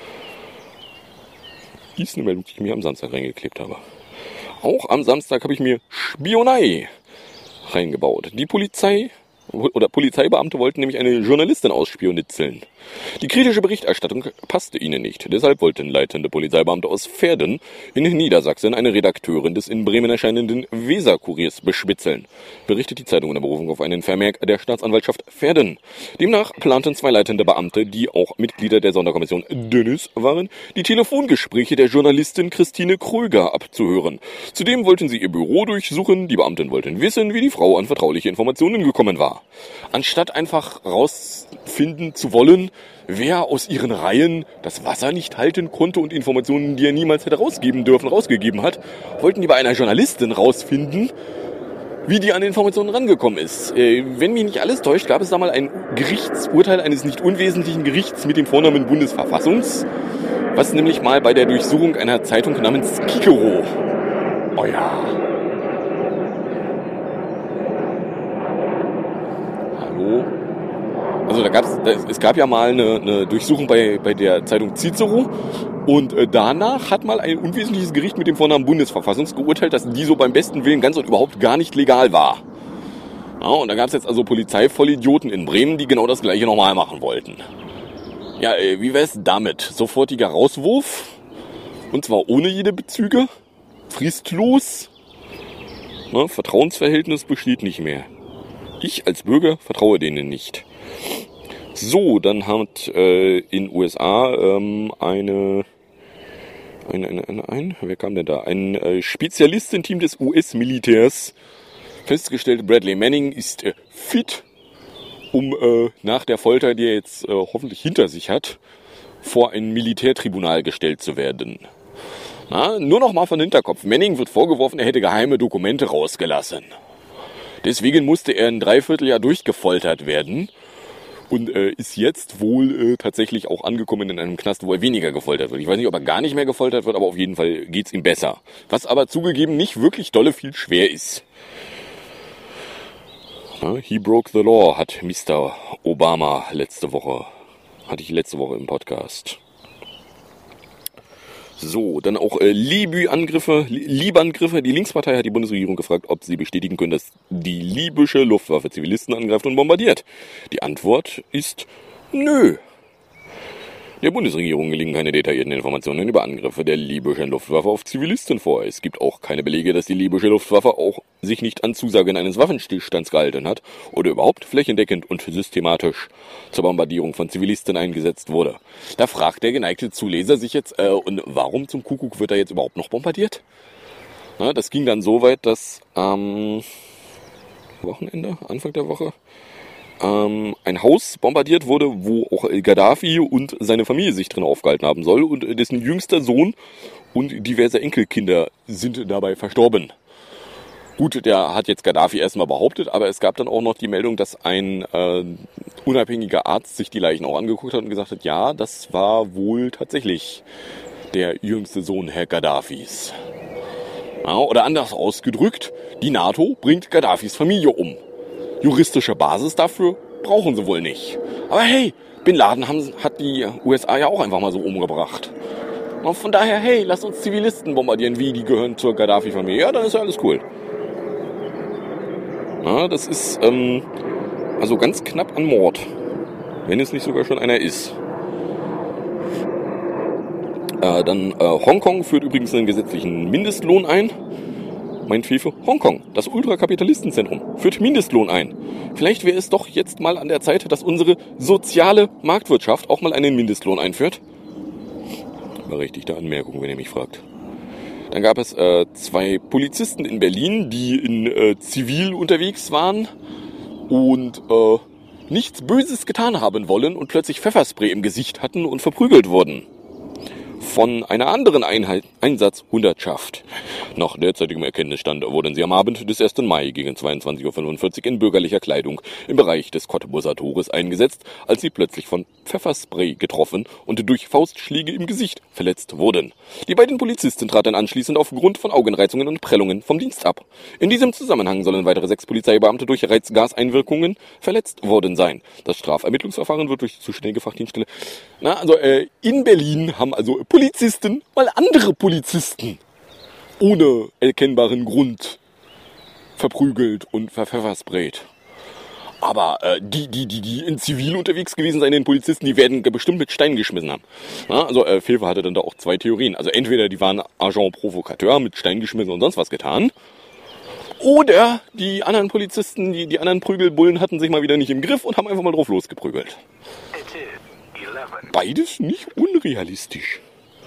Dies ist eine Meldung, die ich mir am Samstag reingeklebt habe. Auch am Samstag habe ich mir Spionei reingebaut. Die Polizei oder Polizeibeamte wollten nämlich eine Journalistin ausspionitzeln. Die kritische Berichterstattung passte ihnen nicht. Deshalb wollten leitende Polizeibeamte aus Verden in Niedersachsen eine Redakteurin des in Bremen erscheinenden Weser-Kuriers bespitzeln, berichtet die Zeitung unter Berufung auf einen Vermerk der Staatsanwaltschaft Verden. Demnach planten zwei leitende Beamte, die auch Mitglieder der Sonderkommission Dönnis waren, die Telefongespräche der Journalistin Christine Kröger abzuhören. Zudem wollten sie ihr Büro durchsuchen. Die Beamten wollten wissen, wie die Frau an vertrauliche Informationen gekommen war. Anstatt einfach rausfinden zu wollen, wer aus ihren Reihen das Wasser nicht halten konnte und Informationen, die er niemals hätte rausgeben dürfen, rausgegeben hat, wollten die bei einer Journalistin rausfinden, wie die an Informationen rangekommen ist. Äh, wenn mich nicht alles täuscht, gab es da mal ein Gerichtsurteil eines nicht unwesentlichen Gerichts mit dem Vornamen Bundesverfassungs, was nämlich mal bei der Durchsuchung einer Zeitung namens Kikero. Oh ja. Hallo? Also da gab's, da, es gab ja mal eine, eine Durchsuchung bei, bei der Zeitung Cicero und äh, danach hat mal ein unwesentliches Gericht mit dem Vornamen Bundesverfassungs geurteilt, dass die so beim besten Willen ganz und überhaupt gar nicht legal war. Ja, und da gab es jetzt also Polizeivollidioten in Bremen, die genau das gleiche nochmal machen wollten. Ja, äh, wie wär's damit? Sofortiger Rauswurf? Und zwar ohne jede Bezüge? Fristlos? Na, Vertrauensverhältnis besteht nicht mehr. Ich als Bürger vertraue denen nicht. So, dann hat äh, in U S A ähm, eine ein, ein, ein, ein, wer kam denn da? Ein äh, Spezialistenteam des U S-Militärs festgestellt, Bradley Manning ist äh, fit, um äh, nach der Folter, die er jetzt äh, hoffentlich hinter sich hat, vor ein Militärtribunal gestellt zu werden. Na, nur noch mal von Hinterkopf. Manning wird vorgeworfen, er hätte geheime Dokumente rausgelassen. Deswegen musste er ein Dreivierteljahr durchgefoltert werden und äh, ist jetzt wohl äh, tatsächlich auch angekommen in einem Knast, wo er weniger gefoltert wird. Ich weiß nicht, ob er gar nicht mehr gefoltert wird, aber auf jeden Fall geht's ihm besser. Was aber zugegeben nicht wirklich dolle viel schwer ist. Na, he broke the law, hat Mister Obama letzte Woche, hatte ich letzte Woche im Podcast. So, dann auch äh, Libyen-Angriffe, Libangriffe. Die Linkspartei hat die Bundesregierung gefragt, ob sie bestätigen können, dass die libysche Luftwaffe Zivilisten angreift und bombardiert. Die Antwort ist nö. Der Bundesregierung liegen keine detaillierten Informationen über Angriffe der libyschen Luftwaffe auf Zivilisten vor. Es gibt auch keine Belege, dass die libysche Luftwaffe auch sich nicht an Zusagen eines Waffenstillstands gehalten hat oder überhaupt flächendeckend und systematisch zur Bombardierung von Zivilisten eingesetzt wurde. Da fragt der geneigte Zuleser sich jetzt, äh, und warum zum Kuckuck wird da jetzt überhaupt noch bombardiert? Na, das ging dann so weit, dass am Wochenende, Anfang der Woche, Ähm, ein Haus bombardiert wurde, wo auch Gaddafi und seine Familie sich drin aufgehalten haben soll und dessen jüngster Sohn und diverse Enkelkinder sind dabei verstorben. Gut, der hat jetzt Gaddafi erstmal behauptet, aber es gab dann auch noch die Meldung, dass ein äh, unabhängiger Arzt sich die Leichen auch angeguckt hat und gesagt hat, ja, das war wohl tatsächlich der jüngste Sohn Herr Gaddafis. Ja, oder anders ausgedrückt, die NATO bringt Gaddafis Familie um. Juristische Basis dafür brauchen sie wohl nicht. Aber hey, Bin Laden haben, hat die U S A ja auch einfach mal so umgebracht. Und von daher, hey, lasst uns Zivilisten bombardieren, wie die gehören zur Gaddafi-Familie. Ja, dann ist ja alles cool. Ja, das ist ähm, also ganz knapp an Mord. Wenn es nicht sogar schon einer ist. Äh, dann äh, Hongkong führt übrigens einen gesetzlichen Mindestlohn ein. Mein Fefe, Hongkong, das Ultrakapitalistenzentrum, führt Mindestlohn ein. Vielleicht wäre es doch jetzt mal an der Zeit, dass unsere soziale Marktwirtschaft auch mal einen Mindestlohn einführt. Berechtigte Anmerkung, wenn ihr mich fragt. Dann gab es äh, zwei Polizisten in Berlin, die in äh, Zivil unterwegs waren und äh, nichts Böses getan haben wollen und plötzlich Pfefferspray im Gesicht hatten und verprügelt wurden. Von einer anderen Einheit, Einsatzhundertschaft. Nach derzeitigem Erkenntnisstand wurden sie am Abend des ersten Mai gegen zweiundzwanzig Uhr fünfundvierzig in bürgerlicher Kleidung im Bereich des Cottbuser Tores eingesetzt, als sie plötzlich von Pfefferspray getroffen und durch Faustschläge im Gesicht verletzt wurden. Die beiden Polizisten traten anschließend aufgrund von Augenreizungen und Prellungen vom Dienst ab. In diesem Zusammenhang sollen weitere sechs Polizeibeamte durch Reizgaseinwirkungen verletzt worden sein. Das Strafermittlungsverfahren wird durch die zuständige Fachdienststelle... Na, also äh, in Berlin haben also Polizisten mal andere Polizisten ohne erkennbaren Grund verprügelt und verpfeffersprayt. Aber äh, die, die, die, die in Zivil unterwegs gewesen sein, den Polizisten, die werden bestimmt mit Steinen geschmissen haben. Ja, also äh, Fefe hatte dann da auch zwei Theorien. Also entweder die waren Agent Provocateur, mit Steinen geschmissen und sonst was getan. Oder die anderen Polizisten, die, die anderen Prügelbullen hatten sich mal wieder nicht im Griff und haben einfach mal drauf losgeprügelt. Beides nicht unrealistisch.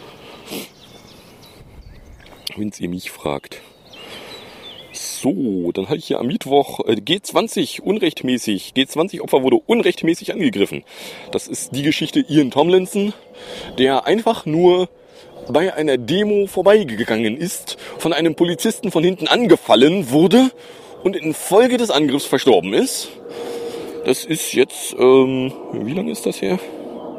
Wenn ihr mich fragt. So, dann hatte ich hier am Mittwoch äh, G zwanzig unrechtmäßig. G zwanzig Opfer wurde unrechtmäßig angegriffen. Das ist die Geschichte Ian Tomlinson, der einfach nur bei einer Demo vorbeigegangen ist, von einem Polizisten von hinten angefallen wurde und infolge des Angriffs verstorben ist. Das ist jetzt, ähm, wie lange ist das her?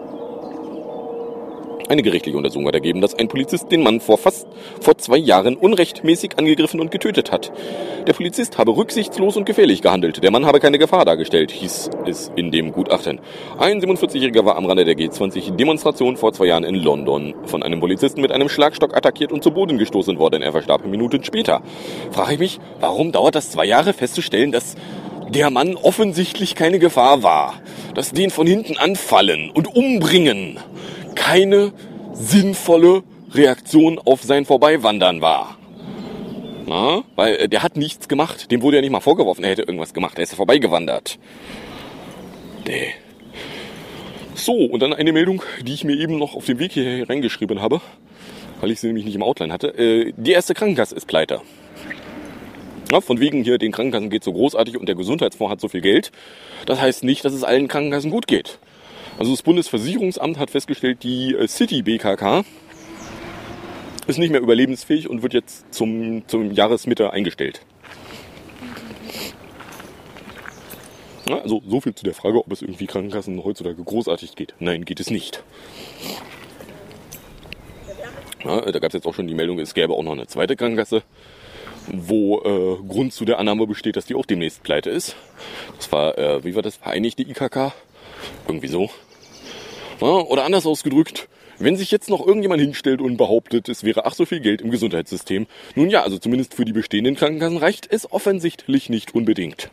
Eine gerichtliche Untersuchung hat ergeben, dass ein Polizist den Mann vor fast vor zwei Jahren unrechtmäßig angegriffen und getötet hat. Der Polizist habe rücksichtslos und gefährlich gehandelt. Der Mann habe keine Gefahr dargestellt, hieß es in dem Gutachten. Ein siebenundvierzigjähriger war am Rande der G zwanzig-Demonstration vor zwei Jahren in London von einem Polizisten mit einem Schlagstock attackiert und zu Boden gestoßen worden. Er verstarb Minuten später. Frage ich mich, warum dauert das zwei Jahre festzustellen, dass der Mann offensichtlich keine Gefahr war? Dass den von hinten anfallen und umbringen keine sinnvolle Reaktion auf sein Vorbeiwandern war. Na, weil der hat nichts gemacht. Dem wurde ja nicht mal vorgeworfen, er hätte irgendwas gemacht. Er ist ja vorbeigewandert. Däh. So, und dann eine Meldung, die ich mir eben noch auf dem Weg hier reingeschrieben habe. weil ich sie nämlich nicht im Outline hatte. Äh, die erste Krankenkasse ist pleite. Ja, von wegen hier, den Krankenkassen geht so großartig und der Gesundheitsfonds hat so viel Geld. Das heißt nicht, dass es allen Krankenkassen gut geht. Also das Bundesversicherungsamt hat festgestellt, die äh, City B K K ist nicht mehr überlebensfähig und wird jetzt zum, zum Jahresmitte eingestellt. Ja, also so viel zu der Frage, ob es irgendwie Krankenkassen heutzutage großartig geht. Nein, geht es nicht. Ja, da gab es jetzt auch schon die Meldung, es gäbe auch noch eine zweite Krankenkasse, wo äh, Grund zu der Annahme besteht, dass die auch demnächst pleite ist. Das war, äh, wie war das, Vereinigte I K K? Irgendwie so. Ja, oder anders ausgedrückt, wenn sich jetzt noch irgendjemand hinstellt und behauptet, es wäre ach so viel Geld im Gesundheitssystem, nun ja, also zumindest für die bestehenden Krankenkassen reicht es offensichtlich nicht unbedingt.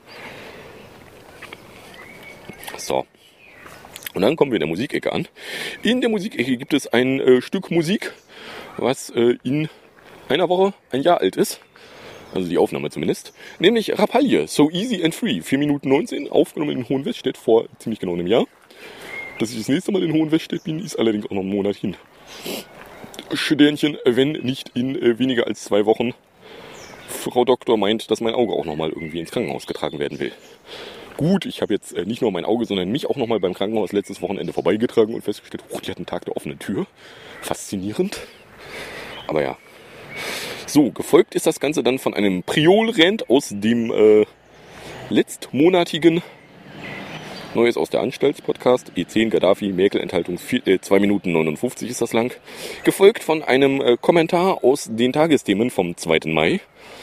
So. Und dann kommen wir in der Musikecke an. In der Musikecke gibt es ein äh, Stück Musik, was äh, in einer Woche ein Jahr alt ist. Also die Aufnahme zumindest. Nämlich Rapalje, So Easy and Free. vier Minuten neunzehn, aufgenommen in Hohenwestedt vor ziemlich genau einem Jahr. Dass ich das nächste Mal in Hohenwestedt bin, ist allerdings auch noch einen Monat hin. Sternchen, wenn nicht in äh, weniger als zwei Wochen. Frau Doktor meint, dass mein Auge auch nochmal irgendwie ins Krankenhaus getragen werden will. Gut, ich habe jetzt äh, nicht nur mein Auge, sondern mich auch nochmal beim Krankenhaus letztes Wochenende vorbeigetragen und festgestellt, oh, die hat einen Tag der offenen Tür. Faszinierend. Aber ja. So, gefolgt ist das Ganze dann von einem Priol-Rant aus dem äh, letztmonatigen Neues aus der Anstalts-Podcast. E zehn, Gaddafi, Merkel-Enthaltung, äh, zwei Minuten neunundfünfzig ist das lang. Gefolgt von einem äh, Kommentar aus den Tagesthemen vom zweiten Mai.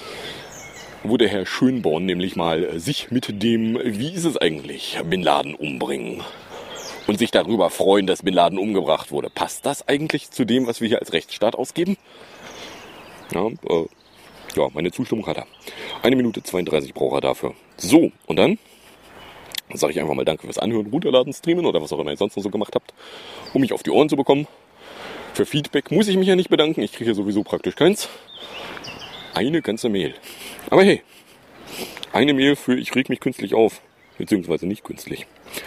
Wo der Herr Schönborn nämlich mal sich mit dem, wie ist es eigentlich, Bin Laden umbringen und sich darüber freuen, dass Bin Laden umgebracht wurde. Passt das eigentlich zu dem, was wir hier als Rechtsstaat ausgeben? Ja, äh, ja, meine Zustimmung hat er. Eine Minute zweiunddreißig braucht er dafür. So, und dann sage ich einfach mal Danke fürs Anhören, Runterladen, Streamen oder was auch immer ihr sonst noch so gemacht habt, um mich auf die Ohren zu bekommen. Für Feedback muss ich mich ja nicht bedanken, ich kriege ja sowieso praktisch keins. Eine ganze Mail. Aber hey, eine Mail für ich reg mich künstlich auf. Beziehungsweise nicht künstlich.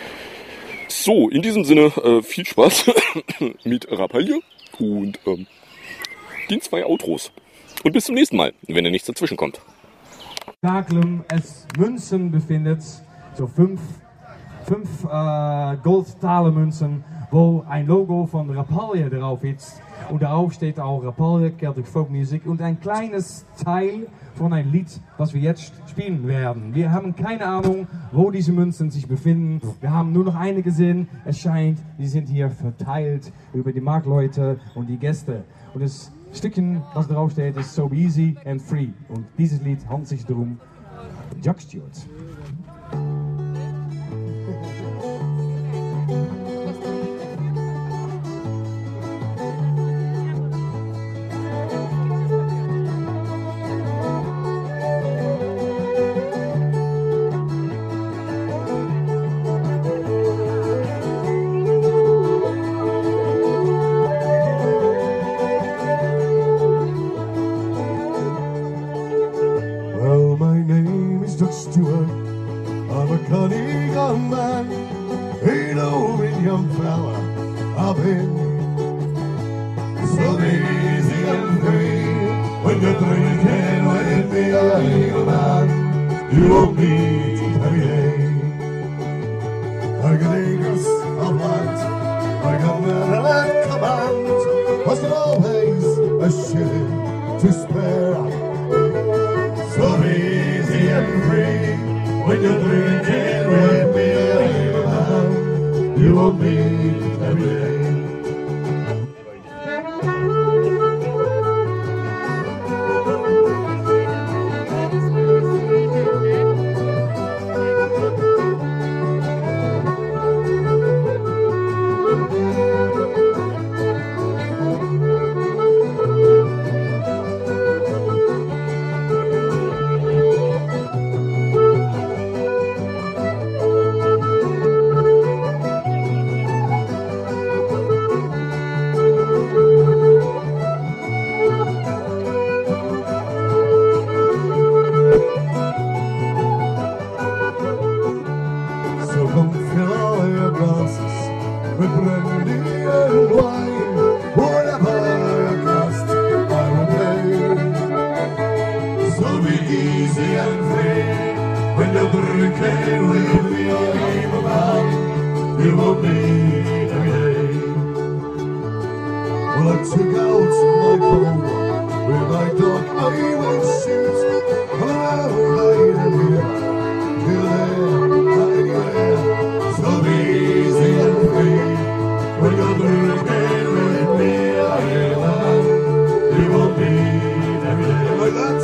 So, in diesem Sinne, äh, viel Spaß mit Rapalje und ähm, den zwei Outros. Und bis zum nächsten Mal, wenn da nichts dazwischen kommt. Takelum es Münzen befindet, so fünf, fünf äh, Gold-Taler-Münzen, wo ein Logo von Rapalje drauf ist. Und darauf steht auch Rapalje, Celtic Folk Music und ein kleines Teil von einem Lied, was wir jetzt spielen werden. Wir haben keine Ahnung, wo diese Münzen sich befinden. Wir haben nur noch eine gesehen. Es scheint, die sind hier verteilt über die Marktleute und die Gäste. Und das Stückchen, was drauf steht, ist So Easy and Free. Und dieses Lied handelt sich darum, Jack Stewart. easy and free. When you're drinking with me, I'm a man you won't meet every day. Well, I took out my bow with my dog, I will shoot. Well, I'll ride anywhere, till there, anywhere. So be easy and free. When you're drinking with me, I'm a man you won't meet every day. Like that.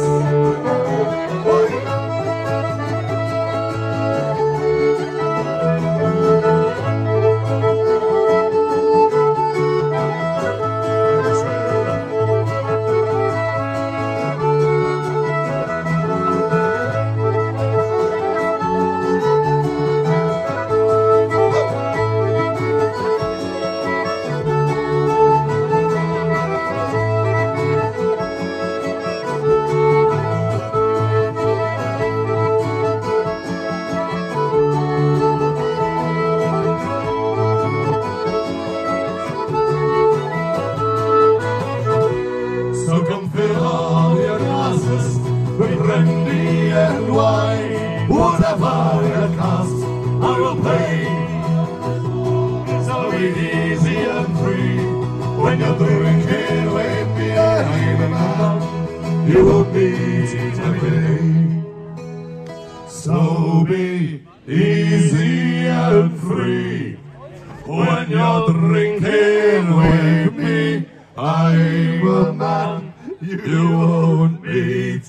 You will meet every day. So be easy and free. When you're drinking with me, I'm a man you won't meet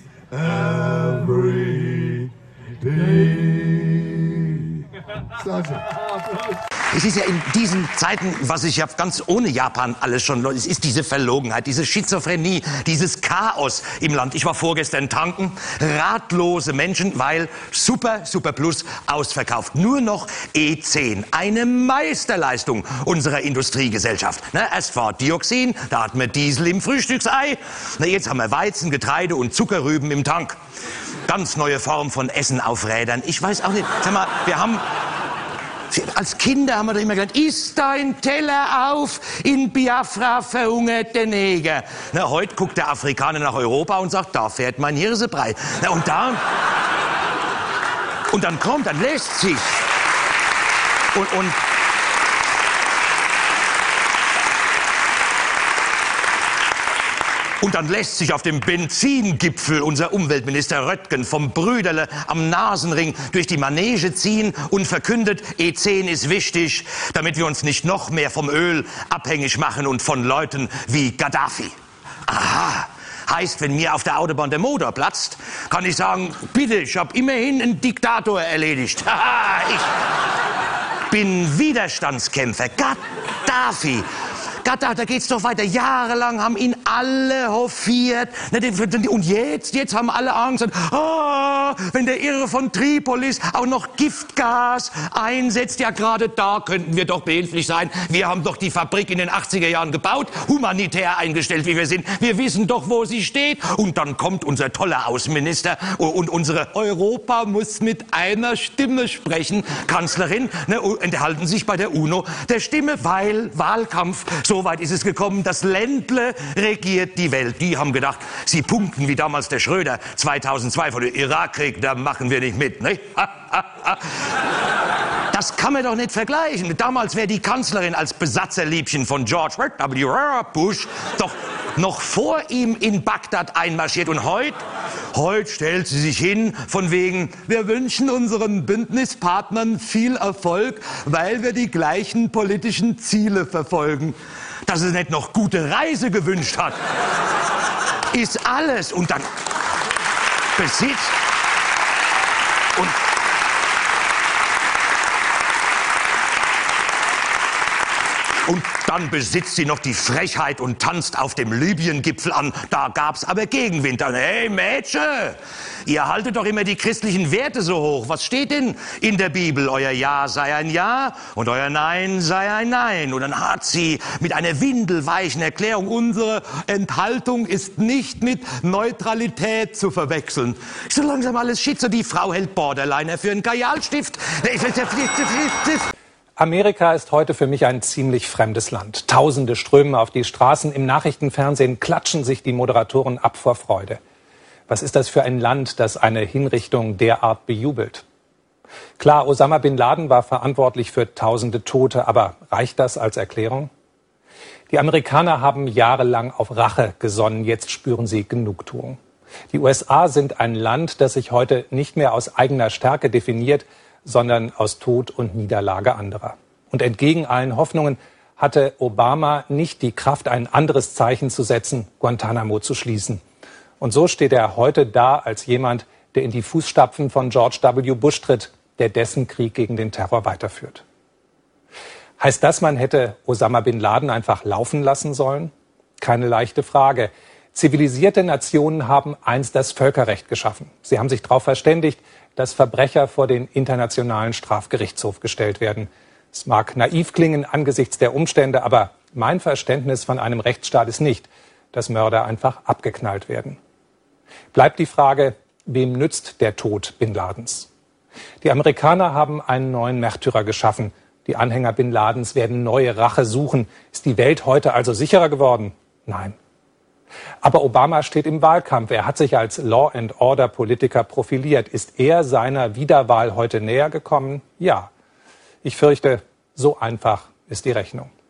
every day. Es ist ja in diesen Zeiten, was ich ja ganz ohne Japan alles schon, es ist diese Verlogenheit, diese Schizophrenie, dieses Chaos im Land. Ich war vorgestern tanken, ratlose Menschen, weil Super, Super Plus ausverkauft. Nur noch E zehn, eine Meisterleistung unserer Industriegesellschaft. Na, erst war Dioxin, da hatten wir Diesel im Frühstücksei, na, jetzt haben wir Weizen, Getreide und Zuckerrüben im Tank. Ganz neue Form von Essen auf Rädern. Ich weiß auch nicht, sag mal, wir haben... Als Kinder haben wir doch immer gesagt, isst dein Teller auf, in Biafra verhungert der Neger. Na, heute guckt der Afrikaner nach Europa und sagt, da fährt mein Hirsebrei. Na, und dann, und dann kommt, dann lässt sich. Und, und, Und dann lässt sich auf dem Benzingipfel unser Umweltminister Röttgen vom Brüderle am Nasenring durch die Manege ziehen und verkündet, E zehn ist wichtig, damit wir uns nicht noch mehr vom Öl abhängig machen und von Leuten wie Gaddafi. Aha. Heißt, wenn mir auf der Autobahn der Motor platzt, kann ich sagen, bitte, ich habe immerhin einen Diktator erledigt. Haha, ich bin Widerstandskämpfer. Gaddafi. Gaddafi, da geht's doch weiter. Jahrelang haben ihn alle hofiert. Und jetzt, jetzt haben alle Angst. Oh, wenn der Irre von Tripolis auch noch Giftgas einsetzt, ja gerade da könnten wir doch behilflich sein. Wir haben doch die Fabrik in den achtziger Jahren gebaut, humanitär eingestellt, wie wir sind. Wir wissen doch, wo sie steht. Und dann kommt unser toller Außenminister und unsere Europa muss mit einer Stimme sprechen. Kanzlerin, ne, enthalten sich bei der UNO der Stimme, weil Wahlkampf. So weit ist es gekommen, das Ländle regiert die Welt. Die haben gedacht, sie punkten wie damals der Schröder zweitausendzwei von dem Irakkrieg, da machen wir nicht mit. Ne? Das kann man doch nicht vergleichen. Damals wäre die Kanzlerin als Besatzerliebchen von George W. Bush doch noch vor ihm in Bagdad einmarschiert. Und heute, heute stellt sie sich hin von wegen, wir wünschen unseren Bündnispartnern viel Erfolg, weil wir die gleichen politischen Ziele verfolgen. Dass sie nicht noch gute Reise gewünscht hat, ist alles. Und dann Besitz und Und dann besitzt sie noch die Frechheit und tanzt auf dem Libyen-Gipfel an. Da gab's aber Gegenwind. Dann, hey Mädchen, ihr haltet doch immer die christlichen Werte so hoch. Was steht denn in der Bibel? Euer Ja sei ein Ja und euer Nein sei ein Nein. Und dann hat sie mit einer windelweichen Erklärung, unsere Enthaltung ist nicht mit Neutralität zu verwechseln. Ist so langsam alles Schizo. Die Frau hält Borderliner für einen Kajalstift. Amerika ist heute für mich ein ziemlich fremdes Land. Tausende strömen auf die Straßen. Im Nachrichtenfernsehen klatschen sich die Moderatoren ab vor Freude. Was ist das für ein Land, das eine Hinrichtung derart bejubelt? Klar, Osama bin Laden war verantwortlich für tausende Tote, aber reicht das als Erklärung? Die Amerikaner haben jahrelang auf Rache gesonnen, jetzt spüren sie Genugtuung. Die U S A sind ein Land, das sich heute nicht mehr aus eigener Stärke definiert, sondern aus Tod und Niederlage anderer. Und entgegen allen Hoffnungen hatte Obama nicht die Kraft, ein anderes Zeichen zu setzen, Guantanamo zu schließen. Und so steht er heute da als jemand, der in die Fußstapfen von George W. Bush tritt, der dessen Krieg gegen den Terror weiterführt. Heißt das, man hätte Osama bin Laden einfach laufen lassen sollen? Keine leichte Frage. Zivilisierte Nationen haben einst das Völkerrecht geschaffen. Sie haben sich darauf verständigt, dass Verbrecher vor den Internationalen Strafgerichtshof gestellt werden. Es mag naiv klingen angesichts der Umstände, aber mein Verständnis von einem Rechtsstaat ist nicht, dass Mörder einfach abgeknallt werden. Bleibt die Frage, wem nützt der Tod Bin Ladens? Die Amerikaner haben einen neuen Märtyrer geschaffen. Die Anhänger Bin Ladens werden neue Rache suchen. Ist die Welt heute also sicherer geworden? Nein. Aber Obama steht im Wahlkampf. Er hat sich als Law-and-Order-Politiker profiliert. Ist er seiner Wiederwahl heute näher gekommen? Ja. Ich fürchte, so einfach ist die Rechnung.